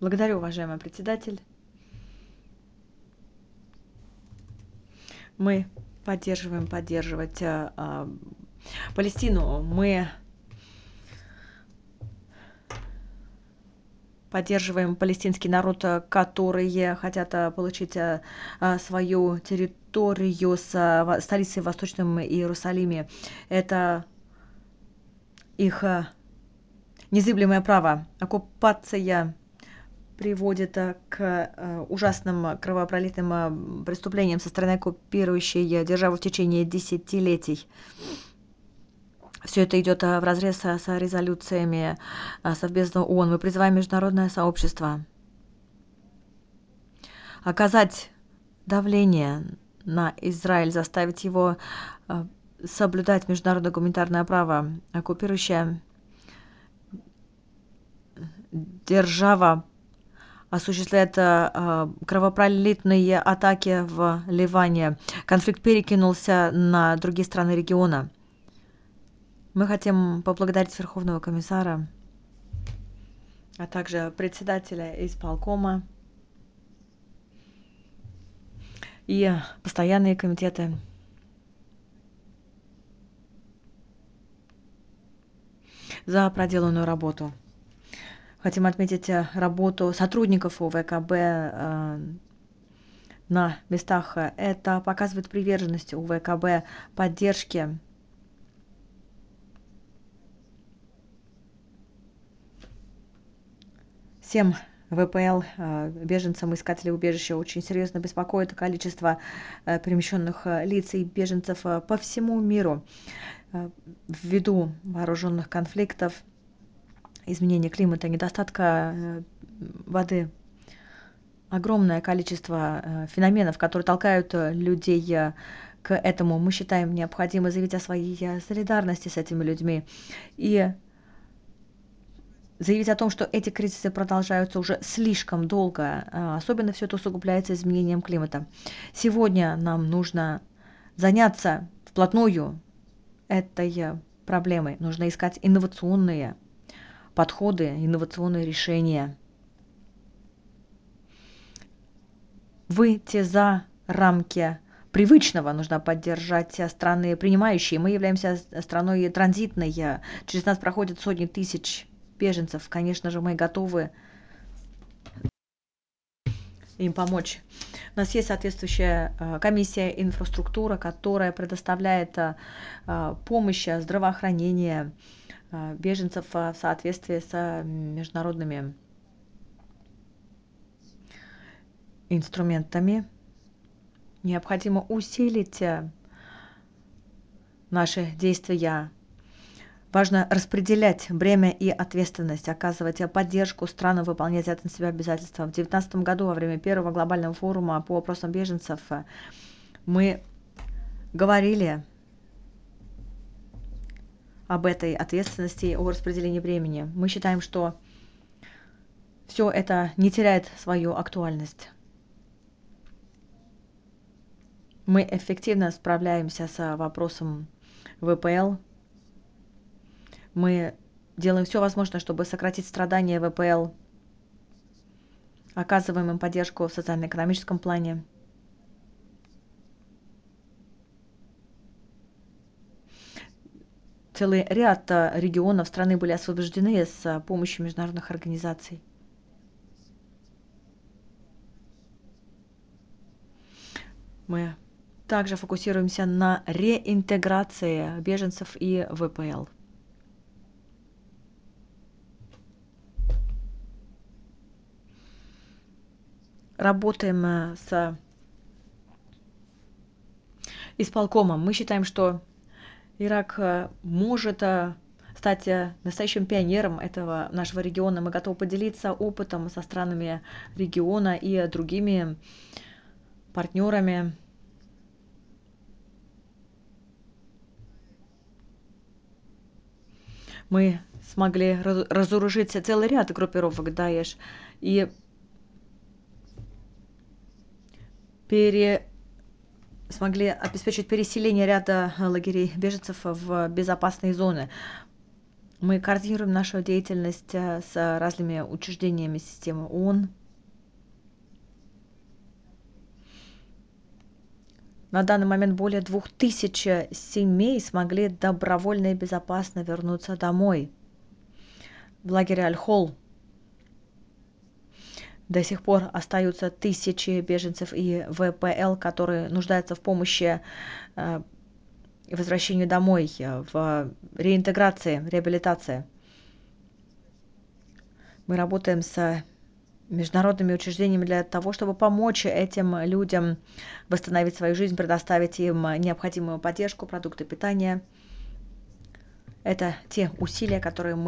Благодарю, уважаемый председатель. Мы поддерживать Палестину. Мы поддерживаем палестинский народ, которые хотят получить свою территорию с столицей в Восточном Иерусалиме. Это их незыблемое право. Оккупация приводит к ужасным кровопролитным преступлениям со стороны оккупирующей державы в течение десятилетий. Все это идет вразрез с резолюциями Совбеза ООН. Мы призываем международное сообщество оказать давление на Израиль, заставить его соблюдать международное гуманитарное право. Оккупирующая держава осуществляет кровопролитные атаки в Ливане. Конфликт перекинулся на другие страны региона. Мы хотим поблагодарить Верховного комиссара, а также председателя исполкома и постоянные комитеты за проделанную работу. Хотим отметить работу сотрудников УВКБ на местах. Это показывает приверженность УВКБ поддержке всем ВПЛ, беженцам, искателям убежища. Очень серьезно беспокоит количество перемещенных лиц и беженцев по всему миру ввиду вооруженных конфликтов, изменения климата, недостатка воды. Огромное количество феноменов, которые толкают людей к этому. Мы считаем необходимо заявить о своей солидарности с этими людьми и заявить о том, что эти кризисы продолжаются уже слишком долго. Особенно все это усугубляется изменением климата. Сегодня нам нужно заняться вплотную этой проблемой. Нужно искать инновационные подходы, инновационные решения. Выйти за рамки привычного, нужно поддержать страны принимающие. Мы являемся страной транзитной. Через нас проходят сотни тысяч беженцев. Конечно же, мы готовы им помочь. У нас есть соответствующая комиссия инфраструктура, которая предоставляет помощь, здравоохранение беженцев в соответствии с международными инструментами. Необходимо усилить наши действия. Важно распределять бремя и ответственность, оказывать поддержку странам, выполнять это на себя обязательства. В 2019 году, во время первого глобального форума по вопросам беженцев, мы говорили об этой ответственности и о распределении времени. Мы считаем, что все это не теряет свою актуальность. Мы эффективно справляемся с вопросом ВПЛ. Мы делаем все возможное, чтобы сократить страдания ВПЛ, оказываем им поддержку в социально-экономическом плане. Целый ряд регионов страны были освобождены с помощью международных организаций. Мы также фокусируемся на реинтеграции беженцев и ВПЛ. Работаем с исполкомом. Мы считаем, что Ирак может стать настоящим пионером этого нашего региона. Мы готовы поделиться опытом со странами региона и другими партнерами. Мы смогли разоружить целый ряд группировок Даеш и смогли обеспечить переселение ряда лагерей беженцев в безопасные зоны. Мы координируем нашу деятельность с разными учреждениями системы ООН. На данный момент более 2000 семей смогли добровольно и безопасно вернуться домой. В лагере Аль-Хол до сих пор остаются тысячи беженцев и ВПЛ, которые нуждаются в помощи и возвращению домой, в реинтеграции, реабилитации. Мы работаем с международными учреждениями для того, чтобы помочь этим людям восстановить свою жизнь, предоставить им необходимую поддержку, продукты питания. Это те усилия, которые мы